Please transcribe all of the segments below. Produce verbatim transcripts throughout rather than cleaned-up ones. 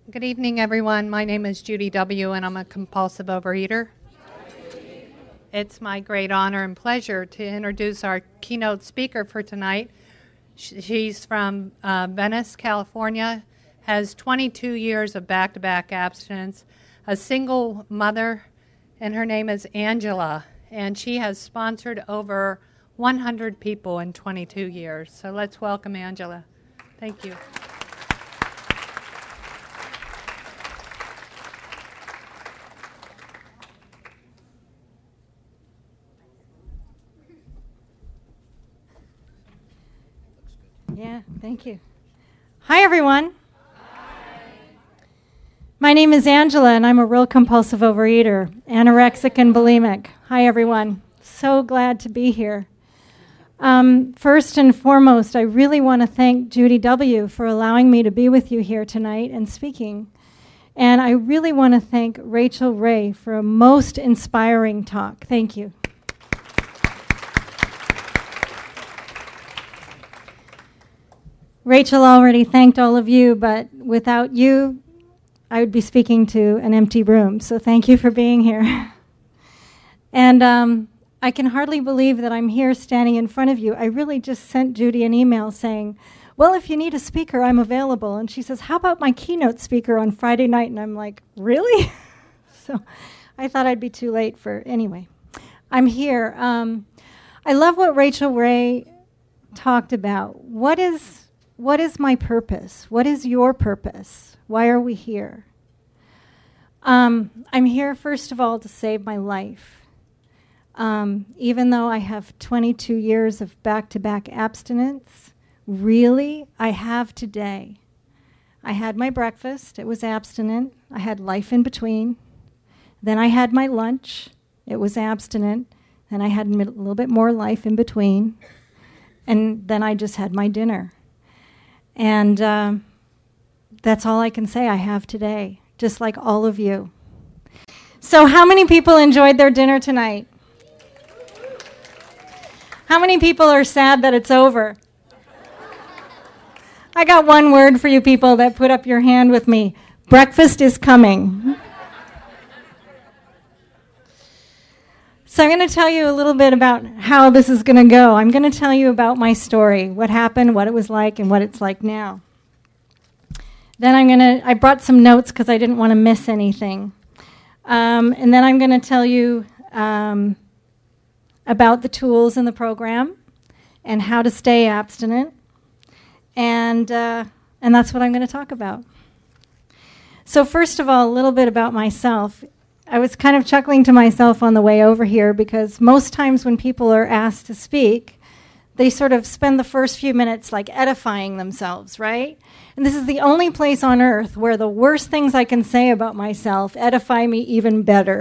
Good evening, everyone. My name is Judy W., and I'm a compulsive overeater. It's my great honor and pleasure to introduce our keynote speaker for tonight. She's from uh, Venice, California, has twenty-two years of back-to-back abstinence, a single mother, and her name is Angela, and she has sponsored over one hundred people in twenty-two years. So let's welcome Angela. Thank you. Yeah, thank you. Hi, everyone. Hi. My name is Angela, and I'm a real compulsive overeater, anorexic and bulimic. Hi, everyone. So glad to be here. Um, first and foremost, I really want to thank Judy W. for allowing me to be with you here tonight and speaking. And I really want to thank Rachel Ray for a most inspiring talk. Thank you. Rachel already thanked all of you, but without you, I would be speaking to an empty room. So thank you for being here. And um, I can hardly believe that I'm here standing in front of you. I really just sent Judy an email saying, well, if you need a speaker, I'm available. And she says, how about my keynote speaker on Friday night? And I'm like, really? So I thought I'd be too late for, anyway. I'm here. Um, I love what Rachel Ray talked about. What is... What is my purpose? What is your purpose? Why are we here? Um, I'm here, first of all, to save my life. Um, even though I have twenty-two years of back-to-back abstinence, really, I have today. I had my breakfast. It was abstinent. I had life in between. Then I had my lunch. It was abstinent. Then I had a little bit more life in between. And then I just had my dinner. And uh, that's all I can say I have today, just like all of you. So how many people enjoyed their dinner tonight? How many people are sad that it's over? I got one word for you people that put up your hand with me. Breakfast is coming. So I'm going to tell you a little bit about how this is going to go. I'm going to tell you about my story, what happened, what it was like, and what it's like now. Then I'm going to, I brought some notes because I didn't want to miss anything. Um, and then I'm going to tell you um, about the tools in the program and how to stay abstinent. And, uh, and that's what I'm going to talk about. So first of all, a little bit about myself. I was kind of chuckling to myself on the way over here because most times when people are asked to speak, they sort of spend the first few minutes like edifying themselves, right? And this is the only place on earth where the worst things I can say about myself edify me even better.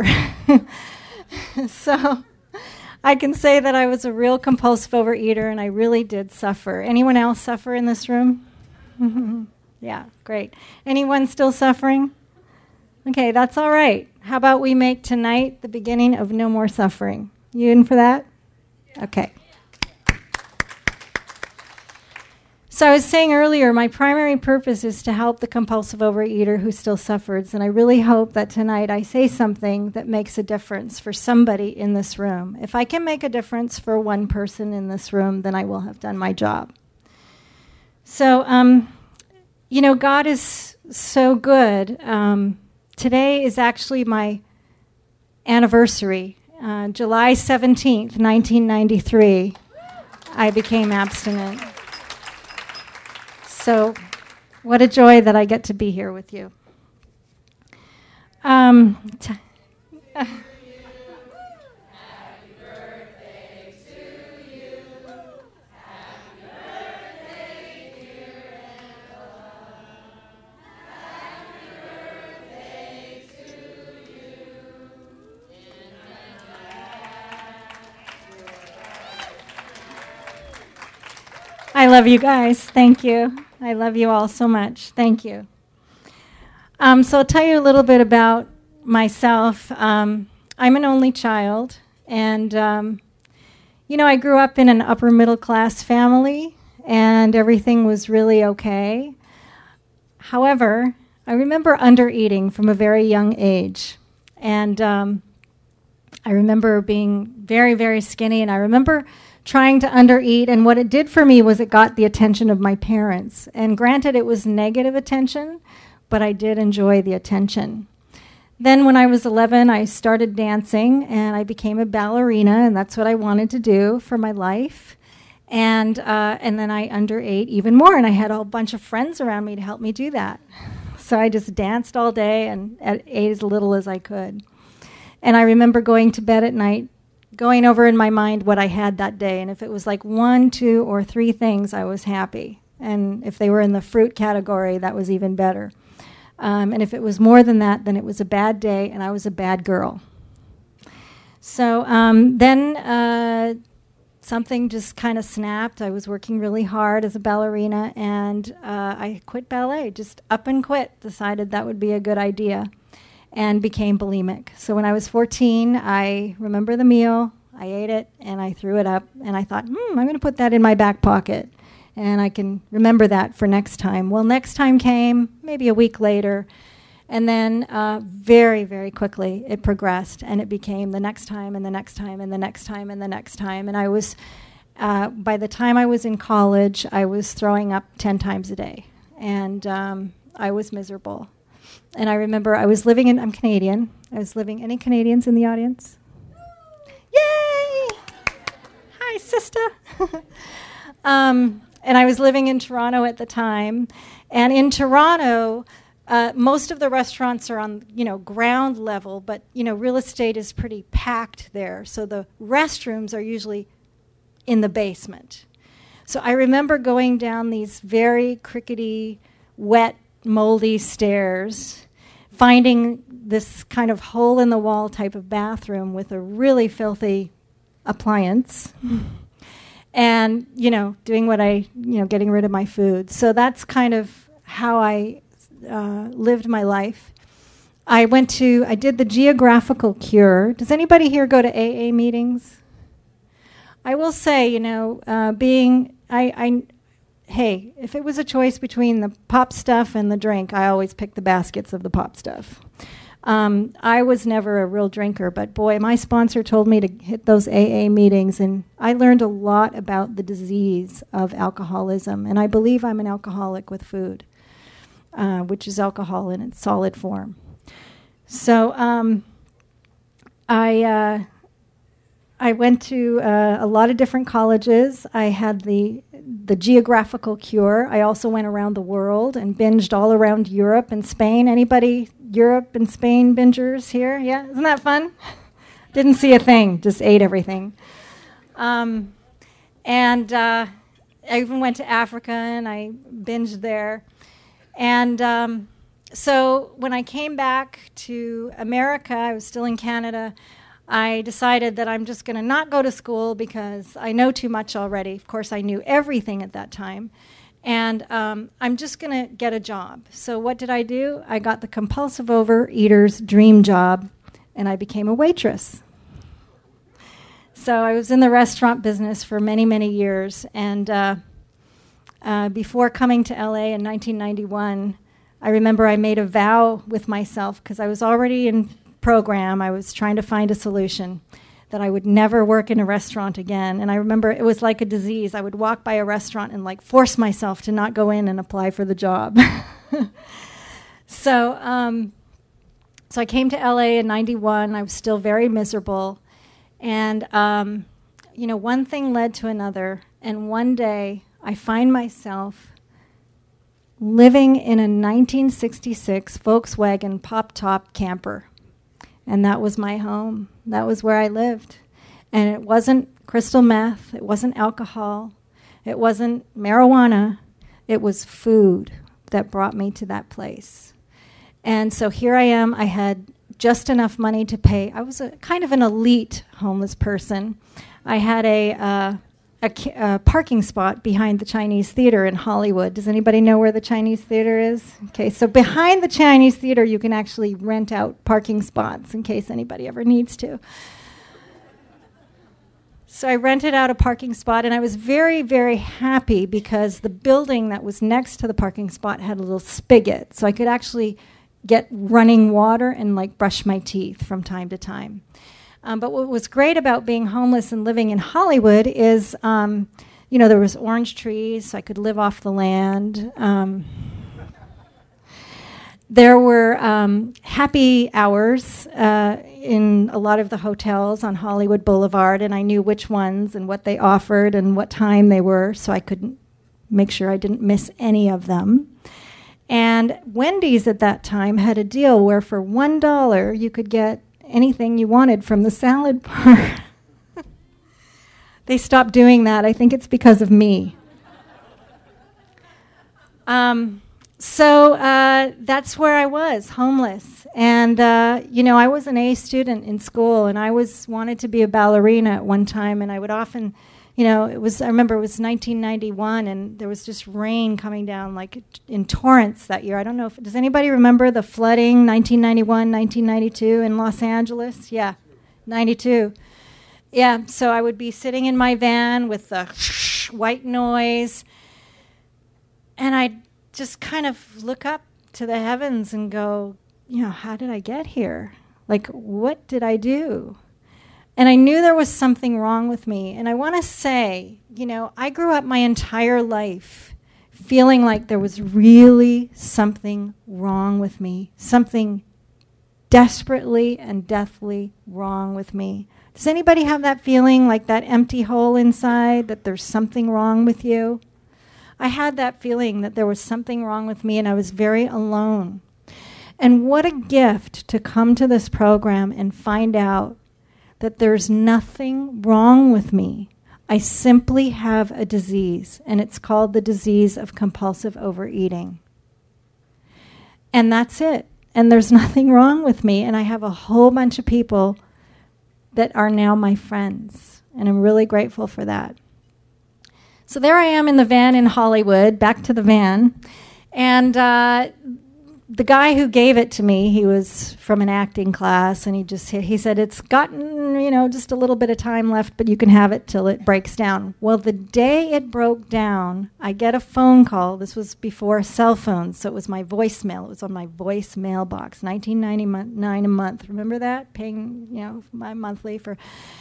So I can say that I was a real compulsive overeater and I really did suffer. Anyone else suffer in this room? Yeah, great. Anyone still suffering? Okay, that's all right. How about we make tonight the beginning of no more suffering? You in for that? Okay. So I was saying earlier, my primary purpose is to help the compulsive overeater who still suffers, and I really hope that tonight I say something that makes a difference for somebody in this room. If I can make a difference for one person in this room, then I will have done my job. So, um, you know, God is so good. Um, Today is actually my anniversary. Uh, July seventeenth, nineteen ninety-three, I became abstinent. So what a joy that I get to be here with you. Um, t- uh, I love you guys. Thank you. I love you all so much. Thank you. Um, so I'll tell you a little bit about myself. Um, I'm an only child, and um, you know, I grew up in an upper middle class family, and everything was really okay. However, I remember under-eating from a very young age. And um, I remember being very, very skinny, and I remember trying to under-eat, and what it did for me was it got the attention of my parents. And granted, it was negative attention, but I did enjoy the attention. Then when I was eleven, I started dancing, and I became a ballerina, and that's what I wanted to do for my life. And uh, and then I underate even more, and I had a whole bunch of friends around me to help me do that. So I just danced all day and ate as little as I could. And I remember going to bed at night, going over in my mind what I had that day, and if it was like one, two, or three things, I was happy. And if they were in the fruit category, that was even better. Um, and if it was more than that, then it was a bad day, and I was a bad girl. So um, then uh, something just kind of snapped. I was working really hard as a ballerina, and uh, I quit ballet, just up and quit, decided that would be a good idea, and became bulimic. So when I was fourteen, I remember the meal, I ate it, and I threw it up, and I thought, hmm, I'm going to put that in my back pocket, and I can remember that for next time. Well, next time came maybe a week later, and then uh, very, very quickly it progressed, and it became the next time and the next time and the next time and the next time. And I was, uh, by the time I was in college, I was throwing up ten times a day, and um, I was miserable. And I remember I was living in, I'm Canadian, I was living, any Canadians in the audience? Yay! Hi, sister. um, and I was living in Toronto at the time, and in Toronto, Uh, most of the restaurants are on, you know, ground level, but, you know, real estate is pretty packed there. So the restrooms are usually in the basement. So I remember going down these very crickety, wet, moldy stairs, finding this kind of hole-in-the-wall type of bathroom with a really filthy appliance, and, you know, doing what I, you know, getting rid of my food. So that's kind of how I Uh, lived my life. I went to, I did the geographical cure. Does anybody here go to A A meetings? I will say, you know, uh, being, I, I, hey, if it was a choice between the pop stuff and the drink, I always picked the baskets of the pop stuff. Um, I was never a real drinker, but boy, my sponsor told me to hit those A A meetings, and I learned a lot about the disease of alcoholism, and I believe I'm an alcoholic with food. Uh, which is alcohol in its solid form. So um, I uh, I went to uh, a lot of different colleges. I had the the geographical cure. I also went around the world and binged all around Europe and Spain. Anybody Europe and Spain bingers here? Yeah, isn't that fun? Didn't see a thing, just ate everything. Um, and uh, I even went to Africa and I binged there. And um, so when I came back to America, I was still in Canada, I decided that I'm just going to not go to school because I know too much already. Of course, I knew everything at that time. And um, I'm just going to get a job. So what did I do? I got the compulsive overeater's dream job, and I became a waitress. So I was in the restaurant business for many, many years. And uh, Uh, before coming to L A in nineteen ninety-one, I remember I made a vow with myself, because I was already in program, I was trying to find a solution, that I would never work in a restaurant again. And I remember it was like a disease. I would walk by a restaurant and like force myself to not go in and apply for the job. so, um, so I came to L A in ninety-one. I was still very miserable. And, um, you know, one thing led to another. And one day, I find myself living in a nineteen sixty-six Volkswagen pop-top camper. And that was my home. That was where I lived. And it wasn't crystal meth. It wasn't alcohol. It wasn't marijuana. It was food that brought me to that place. And so here I am. I had just enough money to pay. I was a kind of an elite homeless person. I had a... Uh, A, a parking spot behind the Chinese Theater in Hollywood. Does anybody know where the Chinese Theater is? Okay, so behind the Chinese Theater, you can actually rent out parking spots in case anybody ever needs to. So I rented out a parking spot, and I was very, very happy because the building that was next to the parking spot had a little spigot, so I could actually get running water and like brush my teeth from time to time. Um, but what was great about being homeless and living in Hollywood is, um, you know, there was orange trees, so I could live off the land. Um, There were um, happy hours uh, in a lot of the hotels on Hollywood Boulevard, and I knew which ones and what they offered and what time they were, so I could make sure I didn't miss any of them. And Wendy's at that time had a deal where for one dollar you could get anything you wanted from the salad bar. They stopped doing that. I think it's because of me. Um... So uh, that's where I was, homeless. And, uh, you know, I was an A student in school, and I was wanted to be a ballerina at one time, and I would often, you know, it was, I remember it was nineteen ninety-one, and there was just rain coming down, like, in torrents that year. I don't know if, does anybody remember the flooding, nineteen ninety-one, nineteen ninety-two in Los Angeles? Yeah, ninety-two. Yeah, so I would be sitting in my van with the white noise, and I'd just kind of look up to the heavens and go, you know, how did I get here? Like, what did I do? And I knew there was something wrong with me. And I want to say, you know, I grew up my entire life feeling like there was really something wrong with me, something desperately and deathly wrong with me. Does anybody have that feeling, like that empty hole inside, that there's something wrong with you? I had that feeling that there was something wrong with me, and I was very alone. And what a gift to come to this program and find out that there's nothing wrong with me. I simply have a disease, and it's called the disease of compulsive overeating. And that's it. And there's nothing wrong with me, and I have a whole bunch of people that are now my friends, and I'm really grateful for that. So there I am in the van in Hollywood, back to the van, and uh, the guy who gave it to me, he was from an acting class, and he just he said, it's gotten, you know, just a little bit of time left, but you can have it till it breaks down. Well, the day it broke down, I get a phone call. This was before cell phones, so it was my voicemail. It was on my voicemail box, nineteen ninety-nine a month. Remember that? Paying, you know, my monthly for...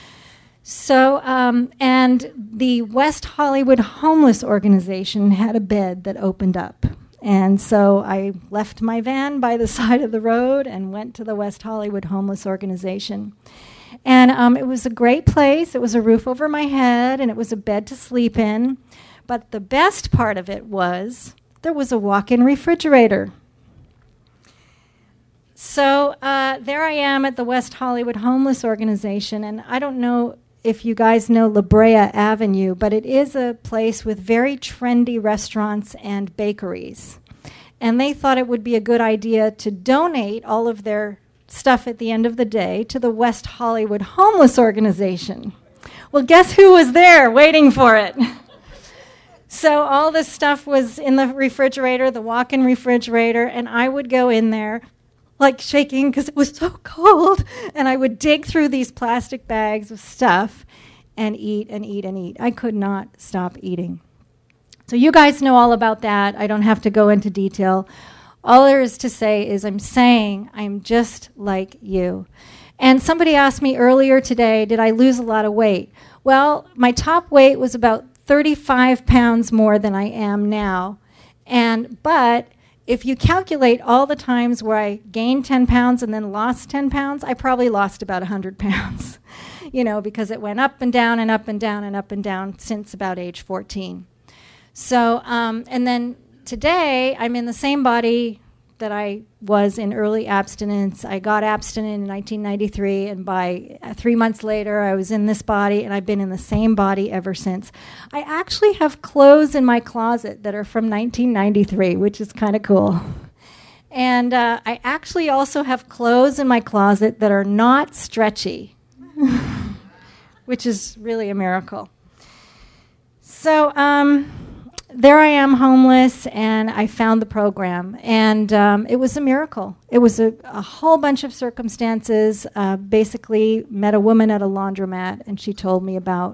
So, um, and the West Hollywood Homeless Organization had a bed that opened up. And so I left my van by the side of the road and went to the West Hollywood Homeless Organization. And um, it was a great place. It was a roof over my head, and it was a bed to sleep in. But the best part of it was there was a walk-in refrigerator. So uh, there I am at the West Hollywood Homeless Organization, and I don't know if you guys know La Brea Avenue, but it is a place with very trendy restaurants and bakeries. And they thought it would be a good idea to donate all of their stuff at the end of the day to the West Hollywood Homeless Organization. Well, guess who was there waiting for it? So all this stuff was in the refrigerator, the walk-in refrigerator, and I would go in there like shaking because it was so cold, and I would dig through these plastic bags of stuff and eat and eat and eat. I could not stop eating. So you guys know all about that. I don't have to go into detail. All there is to say is I'm saying I'm just like you. And somebody asked me earlier today, did I lose a lot of weight? Well, my top weight was about thirty-five pounds more than I am now. And but if you calculate all the times where I gained ten pounds and then lost ten pounds, I probably lost about one hundred pounds, you know, because it went up and down and up and down and up and down since about age fourteen. So, um, and then today, I'm in the same body that I was in early abstinence. I got abstinent in nineteen ninety-three, and by uh, three months later, I was in this body, and I've been in the same body ever since. I actually have clothes in my closet that are from nineteen ninety-three, which is kind of cool. And uh, I actually also have clothes in my closet that are not stretchy, which is really a miracle. So, um... there I am, homeless, and I found the program, and um, it was a miracle. It was a, a whole bunch of circumstances. Uh, basically, met a woman at a laundromat, and she told me about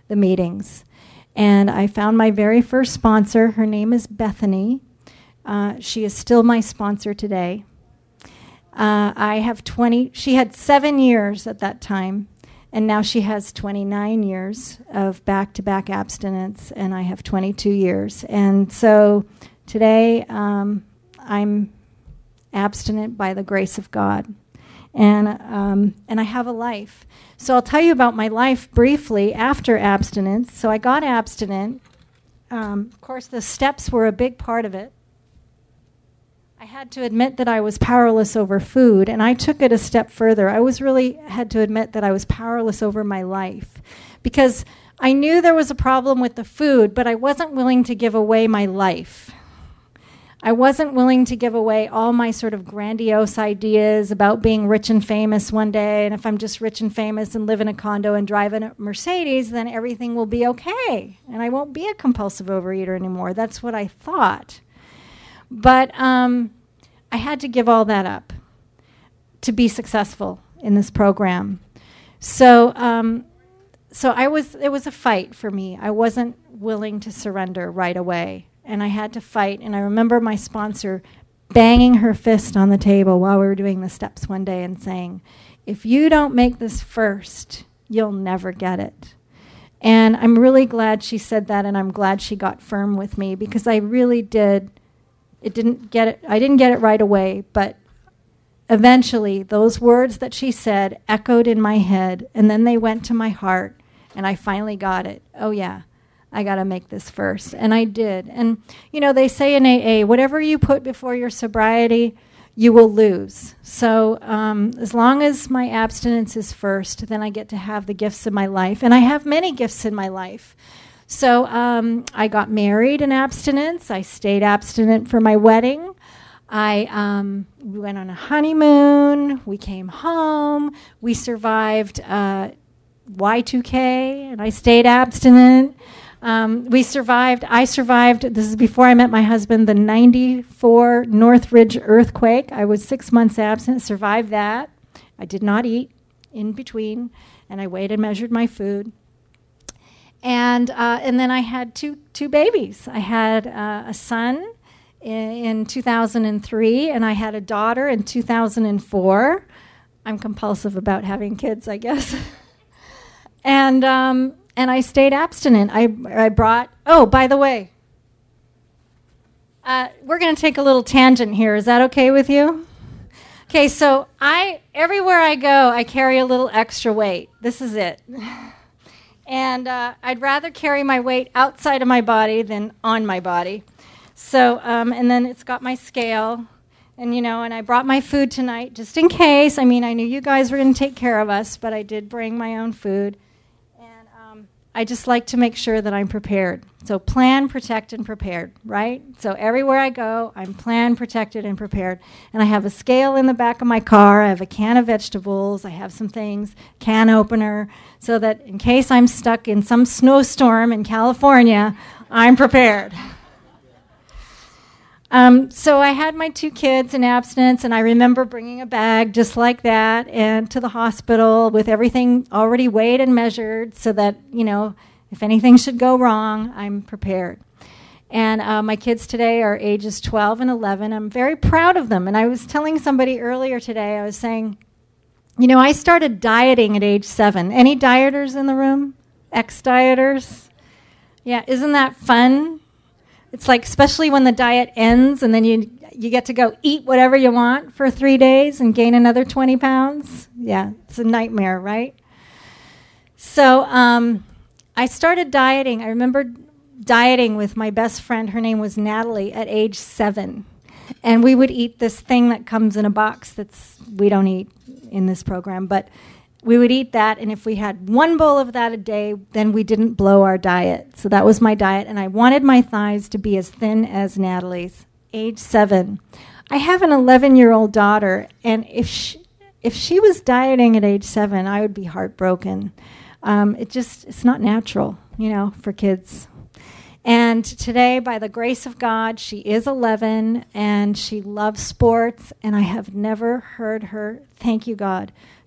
the meetings. And I found my very first sponsor. Her name is Bethany. Uh, she is still my sponsor today. Uh, I have twenty, she had seven years at that time, and now she has twenty-nine years of back-to-back abstinence, and I have twenty-two years. And so today um, I'm abstinent by the grace of God. And um, and I have a life. So I'll tell you about my life briefly after abstinence. So I got abstinent. Um, of course, the steps were a big part of it. I had to admit that I was powerless over food, and I took it a step further. I was really had to admit that I was powerless over my life, because I knew there was a problem with the food, but I wasn't willing to give away my life. I wasn't willing to give away all my sort of grandiose ideas about being rich and famous one day, and if I'm just rich and famous and live in a condo and drive in a Mercedes, then everything will be okay, and I won't be a compulsive overeater anymore. That's what I thought. But um, I had to give all that up to be successful in this program. So um, so I was it was a fight for me. I wasn't willing to surrender right away. And I had to fight. And I remember my sponsor banging her fist on the table while we were doing the steps one day and saying, if you don't make this first, you'll never get it. And I'm really glad she said that, and I'm glad she got firm with me, because I really did. It didn't get it. I didn't get it right away, but eventually those words that she said echoed in my head, and then they went to my heart, and I finally got it. Oh, yeah. I got to make this first. And I did. And, you know, they say in A A, whatever you put before your sobriety, you will lose. So um, as long as my abstinence is first, then I get to have the gifts of my life. And I have many gifts in my life. So um, I got married in abstinence. I stayed abstinent for my wedding. I um, we went on a honeymoon. We came home. We survived uh, Y two K, and I stayed abstinent. Um, we survived, I survived, this is before I met my husband, the ninety-four Northridge earthquake. I was six months absent, survived that. I did not eat in between, and I weighed and measured my food. And uh, and then I had two two babies. I had uh, a son in, in two thousand three, and I had a daughter in two thousand four. I'm compulsive about having kids, I guess. and... Um, And I stayed abstinent. I, I brought, oh, by the way, uh, we're going to take a little tangent here. Is that okay with you? Okay, so I everywhere I go, I carry a little extra weight. This is it. And uh, I'd rather carry my weight outside of my body than on my body. So, um, and then it's got my scale. And, you know, and I brought my food tonight just in case. I mean, I knew you guys were going to take care of us, but I did bring my own food. I just like to make sure that I'm prepared. So plan, protect, and prepared, right? So everywhere I go, I'm planned, protected, and prepared. And I have a scale in the back of my car. I have a can of vegetables. I have some things, can opener, so that in case I'm stuck in some snowstorm in California, I'm prepared. Um, so I had my two kids in abstinence, and I remember bringing a bag just like that and to the hospital with everything already weighed and measured so that, you know, if anything should go wrong, I'm prepared. And uh, my kids today are ages twelve and eleven. I'm very proud of them. And I was telling somebody earlier today, I was saying, you know, I started dieting at age seven. Any dieters in the room? Ex-dieters? Yeah, isn't that fun? It's like, especially when the diet ends and then you you get to go eat whatever you want for three days and gain another twenty pounds. Yeah, it's a nightmare, right? So um, I started dieting. I remember dieting with my best friend. Her name was Natalie at age seven. And we would eat this thing that comes in a box that's, we don't eat in this program, but we would eat that, and if we had one bowl of that a day, then we didn't blow our diet. So that was my diet, and I wanted my thighs to be as thin as Natalie's, age seven. I have an eleven-year-old daughter, and if she, if she was dieting at age seven, I would be heartbroken. Um, it just, it's not natural, you know, for kids. And today, by the grace of God, she is eleven, and she loves sports, and I have never heard her, thank you, God,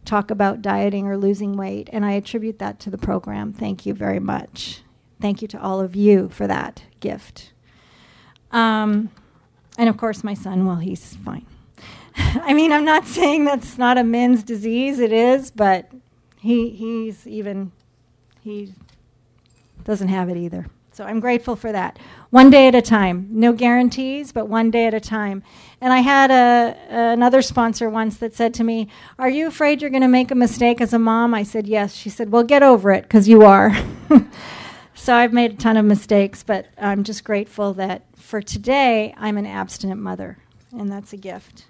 talk about dieting or losing weight, and I attribute that to the program. Thank you very much. Thank you to all of you for that gift. Um, and of course, my son, well, he's fine. I mean, I'm not saying that's not a men's disease. It is, but he he's even, he doesn't have it either. So I'm grateful for that. One day at a time. No guarantees, but one day at a time. And I had a, another sponsor once that said to me, "Are you afraid you're going to make a mistake as a mom?" I said, "Yes." She said, "Well, get over it, because you are." So I've made a ton of mistakes, but I'm just grateful that for today, I'm an abstinent mother, and that's a gift.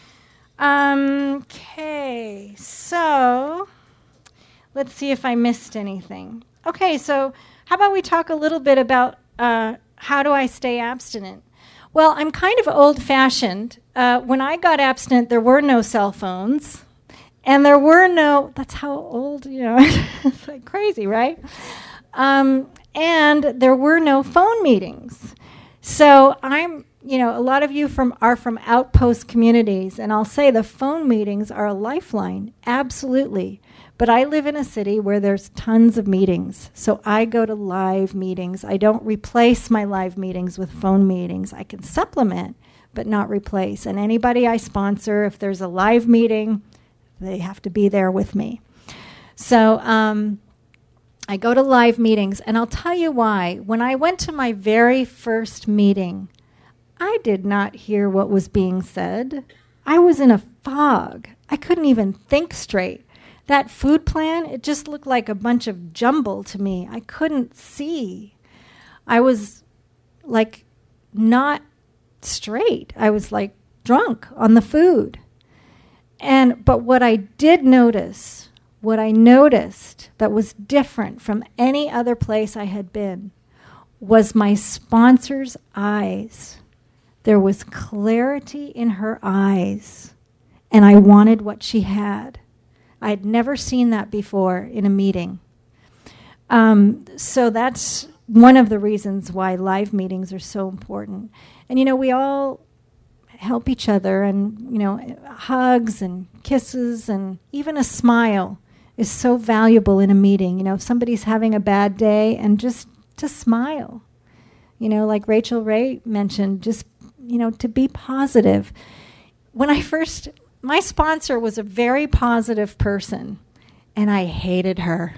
Um, okay, so let's see if I missed anything. Okay, so how about we talk a little bit about uh, how do I stay abstinent? Well, I'm kind of old-fashioned. Uh, when I got abstinent, there were no cell phones, and there were no, that's how old, you know, it's like crazy, right? Um, and there were no phone meetings. So I'm, you know, a lot of you from are from outpost communities, and I'll say the phone meetings are a lifeline, absolutely. But I live in a city where there's tons of meetings, so I go to live meetings. I don't replace my live meetings with phone meetings. I can supplement, but not replace. And anybody I sponsor, if there's a live meeting, they have to be there with me. So um, I go to live meetings, and I'll tell you why. When I went to my very first meeting, I did not hear what was being said. I was in a fog. I couldn't even think straight. That food plan, it just looked like a bunch of jumble to me. I couldn't see. I was like not straight. I was like drunk on the food. And but what I did notice, what I noticed that was different from any other place I had been, was my sponsor's eyes. There was clarity in her eyes, and I wanted what she had. I had never seen that before in a meeting. Um, so that's one of the reasons why live meetings are so important. And, you know, we all help each other, and, you know, hugs and kisses and even a smile is so valuable in a meeting. You know, if somebody's having a bad day, and just to smile. You know, like Rachel Ray mentioned, just, you know, to be positive. When I first... My sponsor was a very positive person, and I hated her.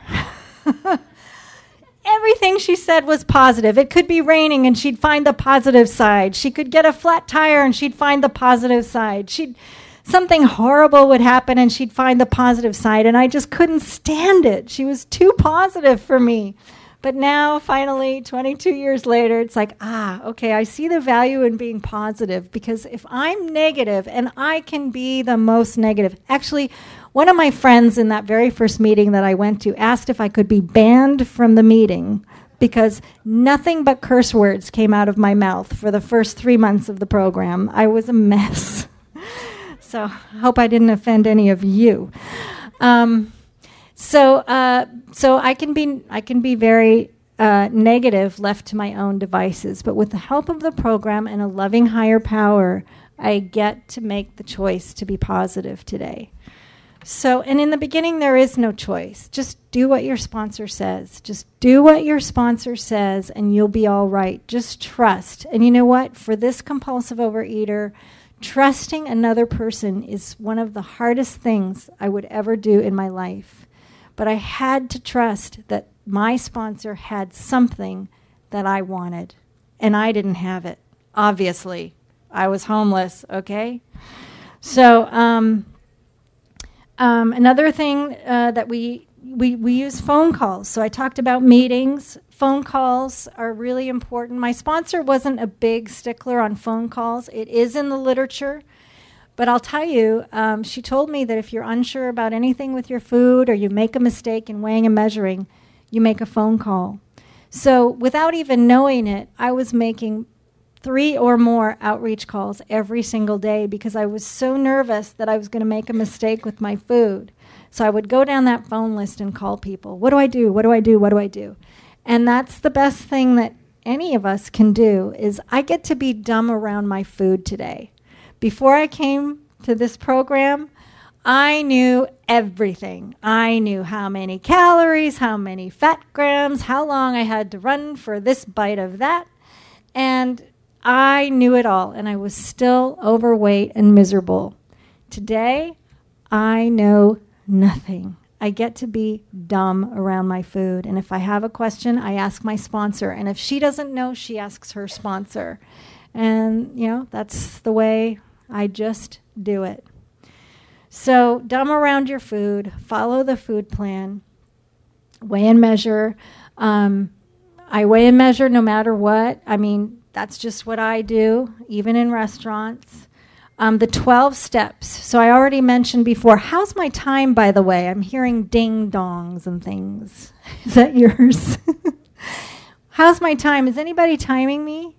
Everything she said was positive. It could be raining, and she'd find the positive side. She could get a flat tire, and she'd find the positive side. She'd, something horrible would happen, and she'd find the positive side, and I just couldn't stand it. She was too positive for me. But now, finally, twenty-two years later, it's like, ah, okay, I see the value in being positive, because if I'm negative, and I can be the most negative. Actually, one of my friends in that very first meeting that I went to asked if I could be banned from the meeting because nothing but curse words came out of my mouth for the first three months of the program. I was a mess. So I hope I didn't offend any of you. Um, So, uh, so I can be I can be very uh, negative left to my own devices, but with the help of the program and a loving higher power, I get to make the choice to be positive today. So, and in the beginning, there is no choice. Just do what your sponsor says. Just do what your sponsor says, and you'll be all right. Just trust. And you know what? For this compulsive overeater, trusting another person is one of the hardest things I would ever do in my life. But I had to trust that my sponsor had something that I wanted, and I didn't have it, obviously. I was homeless, okay? So um, um, another thing uh, that we, we, we use phone calls. So I talked about meetings. Phone calls are really important. My sponsor wasn't a big stickler on phone calls. It is in the literature. But I'll tell you, um, she told me that if you're unsure about anything with your food, or you make a mistake in weighing and measuring, you make a phone call. So without even knowing it, I was making three or more outreach calls every single day because I was so nervous that I was going to make a mistake with my food. So I would go down that phone list and call people. What do I do? What do I do? What do I do? And that's the best thing that any of us can do, is I get to be dumb around my food today. Before I came to this program, I knew everything. I knew how many calories, how many fat grams, how long I had to run for this bite of that. And I knew it all, and I was still overweight and miserable. Today, I know nothing. I get to be dumb around my food. And if I have a question, I ask my sponsor. And if she doesn't know, she asks her sponsor. And, you know, that's the way I just do it. So dumb around your food, follow the food plan, weigh and measure. Um, I weigh and measure no matter what. I mean, that's just what I do, even in restaurants. Um, the twelve steps. So I already mentioned before, how's my time, by the way? I'm hearing ding-dongs and things. Is that yours? How's my time? Is anybody timing me?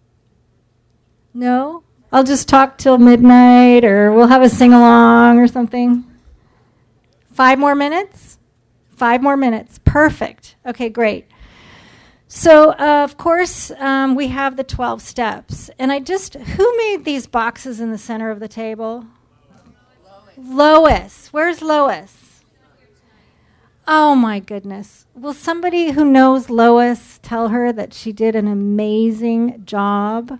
No? I'll just talk till midnight, or we'll have a sing-along or something. Five more minutes? Five more minutes. Perfect. Okay, great. So, uh, of course, um, we have the twelve steps. And I just, who made these boxes in the center of the table? Lois. Lois. Where's Lois? Oh, my goodness. Will somebody who knows Lois tell her that she did an amazing job?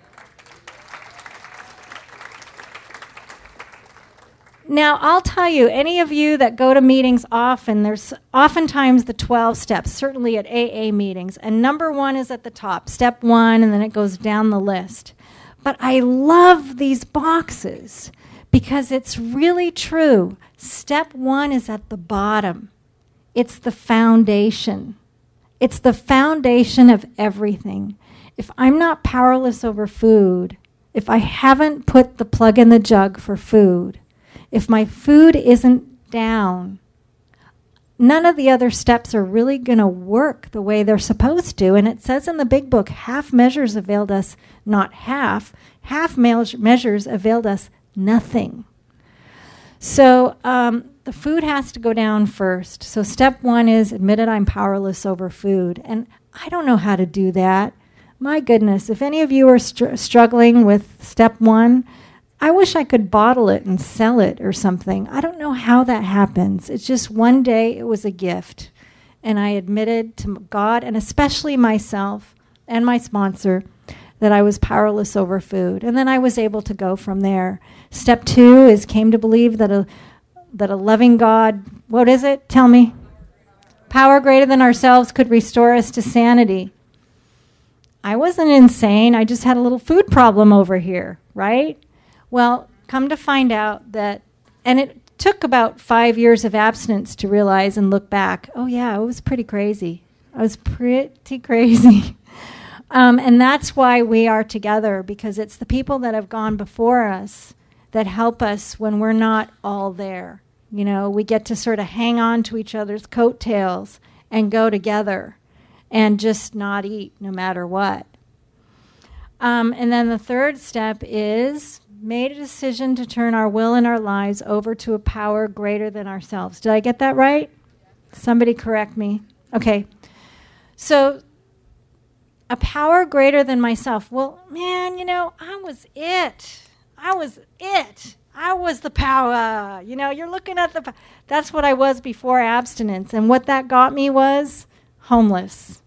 Now, I'll tell you, any of you that go to meetings often, there's oftentimes the twelve steps, certainly at A A meetings. And number one is at the top, step one, and then it goes down the list. But I love these boxes because it's really true. Step one is at the bottom. It's the foundation. It's the foundation of everything. If I'm not powerless over food, if I haven't put the plug in the jug for food, if my food isn't down, none of the other steps are really going to work the way they're supposed to. And it says in the big book, half measures availed us, not half, half me- measures availed us nothing. So um, the food has to go down first. So step one is admit it, I'm powerless over food. And I don't know how to do that. My goodness, if any of you are str- struggling with step one, I wish I could bottle it and sell it or something. I don't know how that happens. It's just one day it was a gift. And I admitted to God, and especially myself and my sponsor, that I was powerless over food. And then I was able to go from there. Step two is came to believe that a, that a loving God, what is it? Tell me. Power greater than ourselves could restore us to sanity. I wasn't insane. I just had a little food problem over here, right? Well, come to find out that, and it took about five years of abstinence to realize and look back, oh yeah, it was pretty crazy. I was pretty crazy. um, and that's why we are together, because it's the people that have gone before us that help us when we're not all there. You know, we get to sort of hang on to each other's coattails and go together and just not eat no matter what. Um, and then the third step is made a decision to turn our will and our lives over to a power greater than ourselves. Did I get that right? Somebody correct me. Okay. So, a power greater than myself. Well, man, you know, I was it. I was it. I was the power. You know, you're looking at the... Po- That's what I was before abstinence. And what that got me was homeless.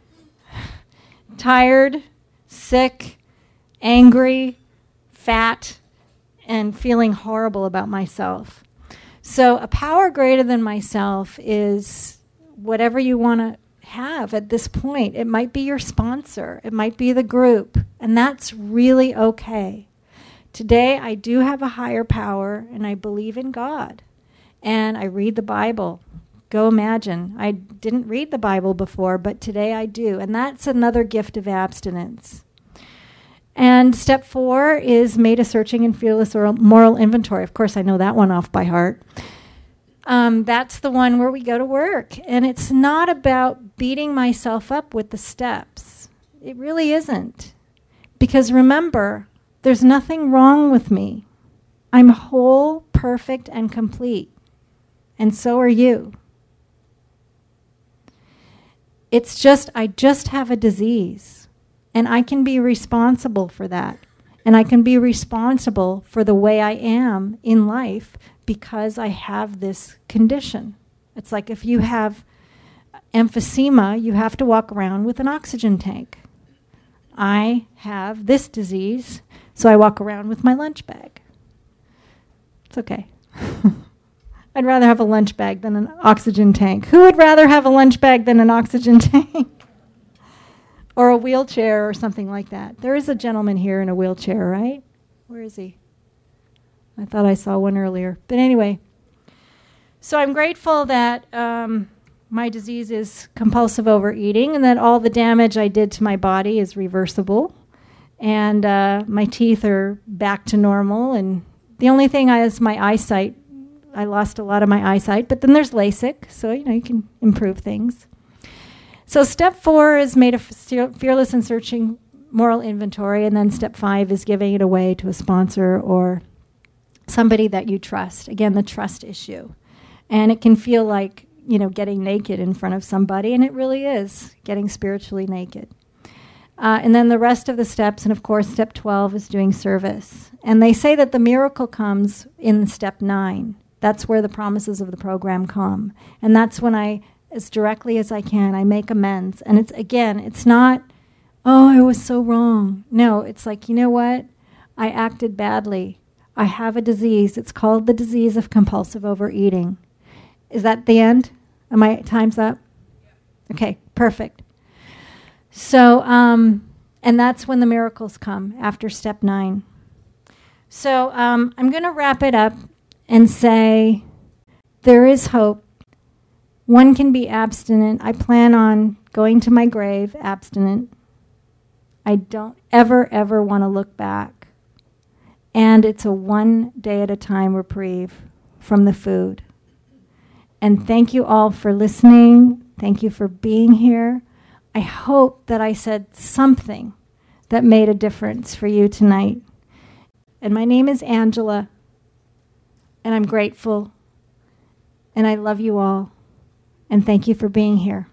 Tired, sick, angry, fat, and feeling horrible about myself. So a power greater than myself is whatever you want to have at this point. It might be your sponsor. It might be the group. And that's really okay. Today, I do have a higher power, and I believe in God. And I read the Bible. Go imagine. I didn't read the Bible before, but today I do. And that's another gift of abstinence. And step four is made a searching and fearless moral inventory. Of course, I know that one off by heart. Um, that's the one where we go to work. And it's not about beating myself up with the steps. It really isn't. Because remember, there's nothing wrong with me. I'm whole, perfect, and complete. And so are you. It's just, I just have a disease. And I can be responsible for that. And I can be responsible for the way I am in life because I have this condition. It's like if you have emphysema, you have to walk around with an oxygen tank. I have this disease, so I walk around with my lunch bag. It's okay. I'd rather have a lunch bag than an oxygen tank. Who would rather have a lunch bag than an oxygen tank? Or a wheelchair or something like that. There is a gentleman here in a wheelchair, right? Where is he? I thought I saw one earlier. But anyway, so I'm grateful that um, my disease is compulsive overeating and that all the damage I did to my body is reversible. And uh, my teeth are back to normal. And the only thing is my eyesight. I lost a lot of my eyesight. But then there's LASIK, so you know you can improve things. So step four is made a fearless and searching moral inventory, and then step five is giving it away to a sponsor or somebody that you trust. Again, the trust issue. And it can feel like, you know, getting naked in front of somebody, and it really is getting spiritually naked. Uh, and then the rest of the steps, and of course step twelve is doing service. And they say that the miracle comes in step nine. That's where the promises of the program come. And that's when I, as directly as I can, I make amends. And it's, again, it's not, oh, I was so wrong. No, it's like, you know what? I acted badly. I have a disease. It's called the disease of compulsive overeating. Is that the end? Am my time's up? Okay, perfect. So, um, and that's when the miracles come, after step nine. So um, I'm going to wrap it up and say there is hope. One can be abstinent. I plan on going to my grave abstinent. I don't ever, ever want to look back. And it's a one day at a time reprieve from the food. And thank you all for listening. Thank you for being here. I hope that I said something that made a difference for you tonight. And my name is Angela, and I'm grateful, and I love you all. And thank you for being here.